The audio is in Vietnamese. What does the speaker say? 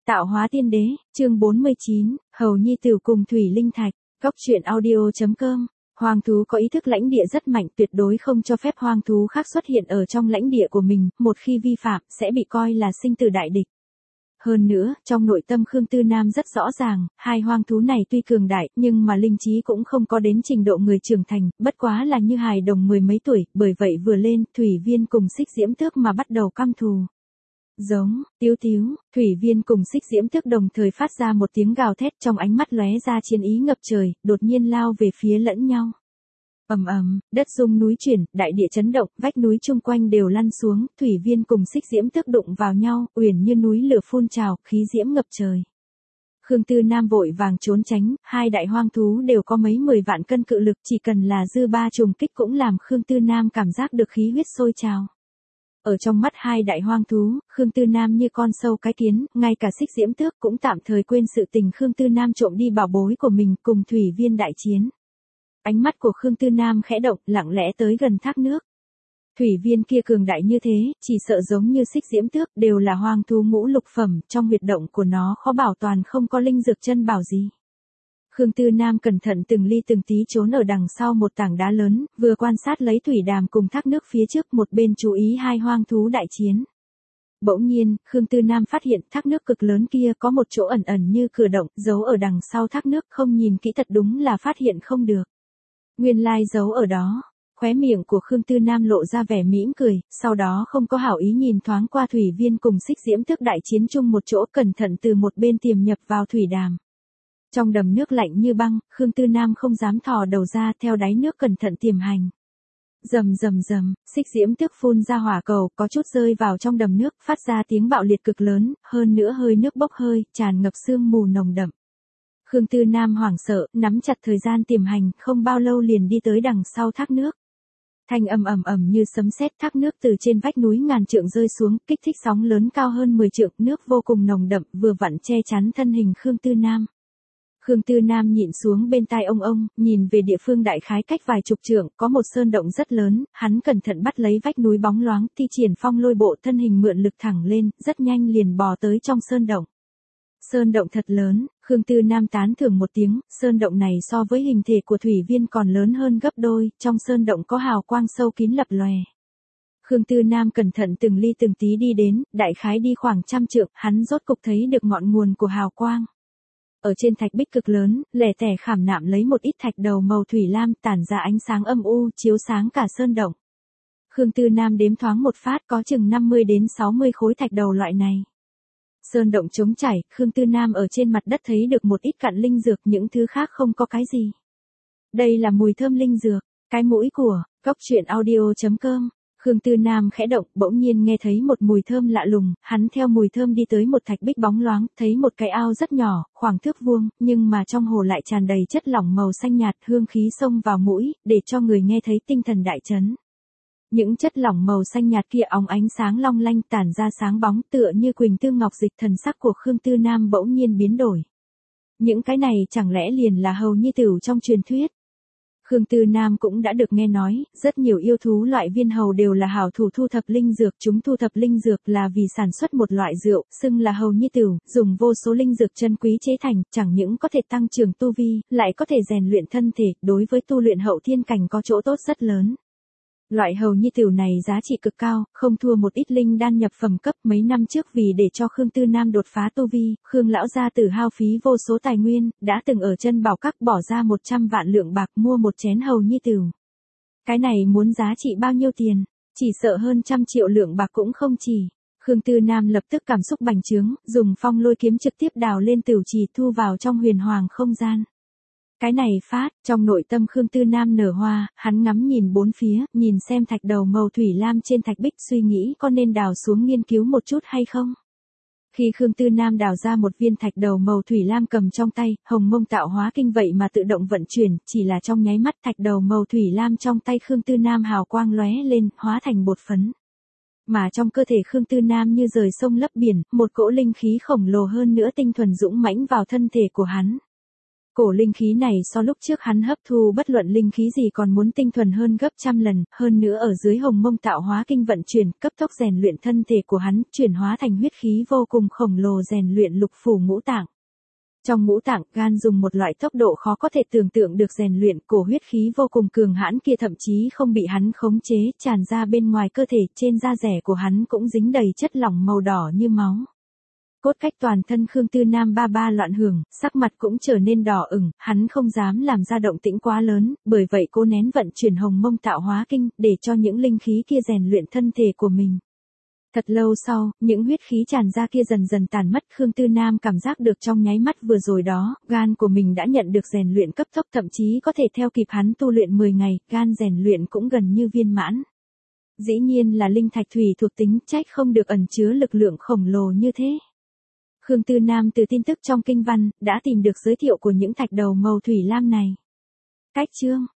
Tạo hóa tiên đế, chương 49, Hầu Nhi Tử cùng Thủy Linh Thạch, góc truyện audio.com. Hoang thú có ý thức lãnh địa rất mạnh, tuyệt đối không cho phép hoang thú khác xuất hiện ở trong lãnh địa của mình, một khi vi phạm, sẽ bị coi là sinh tử đại địch. Hơn nữa, trong nội tâm Khương Tư Nam rất rõ ràng, hai hoang thú này tuy cường đại, nhưng mà linh trí cũng không có đến trình độ người trưởng thành, bất quá là như hài đồng mười mấy tuổi, bởi vậy vừa lên, Thủy Viên cùng Xích Diễm Tước mà bắt đầu căm thù. Giống, Tiếu Tiếu, Thủy Viên cùng Xích Diễm Tước đồng thời phát ra một tiếng gào thét, trong ánh mắt lóe ra chiến ý ngập trời, đột nhiên lao về phía lẫn nhau. Ầm ầm, đất rung núi chuyển, đại địa chấn động, vách núi chung quanh đều lăn xuống, Thủy Viên cùng Xích Diễm Tước đụng vào nhau, uyển như núi lửa phun trào, khí diễm ngập trời. Khương Tư Nam vội vàng trốn tránh, hai đại hoang thú đều có mấy 10 vạn cân cự lực, chỉ cần là dư ba trùng kích cũng làm Khương Tư Nam cảm giác được khí huyết sôi trào. Ở trong mắt hai đại hoang thú, Khương Tư Nam như con sâu cái kiến, ngay cả Xích Diễm Tước cũng tạm thời quên sự tình Khương Tư Nam trộm đi bảo bối của mình cùng Thủy Viên đại chiến. Ánh mắt của Khương Tư Nam khẽ động, lặng lẽ tới gần thác nước. Thủy Viên kia cường đại như thế, chỉ sợ giống như Xích Diễm Tước, đều là hoang thú ngũ lục phẩm, trong huyệt động của nó khó bảo toàn không có linh dược chân bảo gì. Khương Tư Nam cẩn thận từng ly từng tí trốn ở đằng sau một tảng đá lớn, vừa quan sát lấy thủy đàm cùng thác nước phía trước, một bên chú ý hai hoang thú đại chiến. Bỗng nhiên, Khương Tư Nam phát hiện thác nước cực lớn kia có một chỗ ẩn ẩn như cửa động, giấu ở đằng sau thác nước, không nhìn kỹ thật đúng là phát hiện không được. Nguyên lai giấu ở đó. Khóe miệng của Khương Tư Nam lộ ra vẻ mỉm cười, sau đó không có hảo ý nhìn thoáng qua Thủy Viên cùng Xích Diễm Tước đại chiến chung một chỗ, cẩn thận từ một bên tiềm nhập vào thủy đàm. Trong đầm nước lạnh như băng, Khương Tư Nam không dám thò đầu ra, theo đáy nước cẩn thận tiềm hành. Rầm rầm rầm, Xích Diễm Tước phun ra hỏa cầu, có chút rơi vào trong đầm nước, phát ra tiếng bạo liệt cực lớn, hơn nữa hơi nước bốc hơi, tràn ngập sương mù nồng đậm. Khương Tư Nam hoảng sợ, nắm chặt thời gian tiềm hành, không bao lâu liền đi tới đằng sau thác nước. Thanh âm ầm ầm như sấm sét, thác nước từ trên vách núi ngàn trượng rơi xuống, kích thích sóng lớn cao hơn 10 trượng, nước vô cùng nồng đậm, vừa vặn che chắn thân hình Khương Tư Nam. Khương Tư Nam nhịn xuống bên tai ông, nhìn về địa phương đại khái cách vài chục trượng, có một sơn động rất lớn, hắn cẩn thận bắt lấy vách núi bóng loáng, thi triển phong lôi bộ, thân hình mượn lực thẳng lên, rất nhanh liền bò tới trong sơn động. Sơn động thật lớn, Khương Tư Nam tán thưởng một tiếng, sơn động này so với hình thể của Thủy Viên còn lớn hơn gấp đôi, trong sơn động có hào quang sâu kín lập lòe. Khương Tư Nam cẩn thận từng ly từng tí đi đến, đại khái đi khoảng 100 trượng, hắn rốt cục thấy được ngọn nguồn của hào quang. Ở trên thạch bích cực lớn, lẻ tẻ khảm nạm lấy một ít thạch đầu màu thủy lam, tản ra ánh sáng âm u, chiếu sáng cả sơn động. Khương Tư Nam đếm thoáng một phát, có chừng 50 đến 60 khối thạch đầu loại này. Sơn động trống trải, Khương Tư Nam ở trên mặt đất thấy được một ít cặn linh dược, những thứ khác không có cái gì. Đây là mùi thơm linh dược, cái mũi của, góc truyện audio.com. Khương Tư Nam khẽ động, bỗng nhiên nghe thấy một mùi thơm lạ lùng, hắn theo mùi thơm đi tới một thạch bích bóng loáng, thấy một cái ao rất nhỏ, khoảng thước vuông, nhưng mà trong hồ lại tràn đầy chất lỏng màu xanh nhạt, hương khí xông vào mũi, để cho người nghe thấy tinh thần đại chấn. Những chất lỏng màu xanh nhạt kia óng ánh sáng long lanh, tản ra sáng bóng, tựa như quỳnh tương ngọc dịch. Thần sắc của Khương Tư Nam bỗng nhiên biến đổi. Những cái này chẳng lẽ liền là Hầu Nhi Tử trong truyền thuyết? Khương Tư Nam cũng đã được nghe nói, rất nhiều yêu thú loại viên hầu đều là hảo thủ thu thập linh dược, chúng thu thập linh dược là vì sản xuất một loại rượu, xưng là Hầu Nhi Tử, dùng vô số linh dược chân quý chế thành, chẳng những có thể tăng trưởng tu vi, lại có thể rèn luyện thân thể, đối với tu luyện hậu thiên cảnh có chỗ tốt rất lớn. Loại Hầu Nhi Tử này giá trị cực cao, không thua một ít linh đan nhập phẩm cấp. Mấy năm trước vì để cho Khương Tư Nam đột phá tu vi, Khương lão gia tử hao phí vô số tài nguyên, đã từng ở chân bảo các bỏ ra 100 vạn lượng bạc mua một chén Hầu Nhi Tử. Cái này muốn giá trị bao nhiêu tiền? Chỉ sợ hơn 100 triệu lượng bạc cũng không chỉ. Khương Tư Nam lập tức cảm xúc bành trướng, dùng phong lôi kiếm trực tiếp đào lên tửu trì thu vào trong huyền hoàng không gian. Cái này phát, trong nội tâm Khương Tư Nam nở hoa, hắn ngắm nhìn bốn phía, nhìn xem thạch đầu màu thủy lam trên thạch bích, suy nghĩ có nên đào xuống nghiên cứu một chút hay không. Khi Khương Tư Nam đào ra một viên thạch đầu màu thủy lam cầm trong tay, hồng mông tạo hóa kinh vậy mà tự động vận chuyển, chỉ là trong nháy mắt thạch đầu màu thủy lam trong tay Khương Tư Nam hào quang lóe lên, hóa thành bột phấn. Mà trong cơ thể Khương Tư Nam như rời sông lấp biển, một cỗ linh khí khổng lồ hơn nữa tinh thuần dũng mãnh vào thân thể của hắn. Cổ linh khí này so lúc trước hắn hấp thu bất luận linh khí gì còn muốn tinh thuần hơn gấp trăm lần, hơn nữa ở dưới hồng mông tạo hóa kinh vận chuyển, cấp tốc rèn luyện thân thể của hắn, chuyển hóa thành huyết khí vô cùng khổng lồ rèn luyện lục phủ ngũ tạng. Trong ngũ tạng, gan dùng một loại tốc độ khó có thể tưởng tượng được rèn luyện, cổ huyết khí vô cùng cường hãn kia thậm chí không bị hắn khống chế, tràn ra bên ngoài cơ thể, trên da rẻ của hắn cũng dính đầy chất lỏng màu đỏ như máu. Cốt cách toàn thân Khương Tư Nam ba ba loạn hưởng, sắc mặt cũng trở nên đỏ ửng, hắn không dám làm ra động tĩnh quá lớn, bởi vậy cố nén vận chuyển hồng mông tạo hóa kinh, để cho những linh khí kia rèn luyện thân thể của mình. Thật lâu sau, những huyết khí tràn ra kia dần dần tàn mất, Khương Tư Nam cảm giác được trong nháy mắt vừa rồi đó, gan của mình đã nhận được rèn luyện cấp tốc, thậm chí có thể theo kịp hắn tu luyện 10 ngày, gan rèn luyện cũng gần như viên mãn. Dĩ nhiên là linh thạch thủy thuộc tính, trách không được ẩn chứa lực lượng khổng lồ như thế. Khương Tư Nam từ tin tức trong kinh văn, đã tìm được giới thiệu của những thạch đầu màu thủy lam này. Cách chương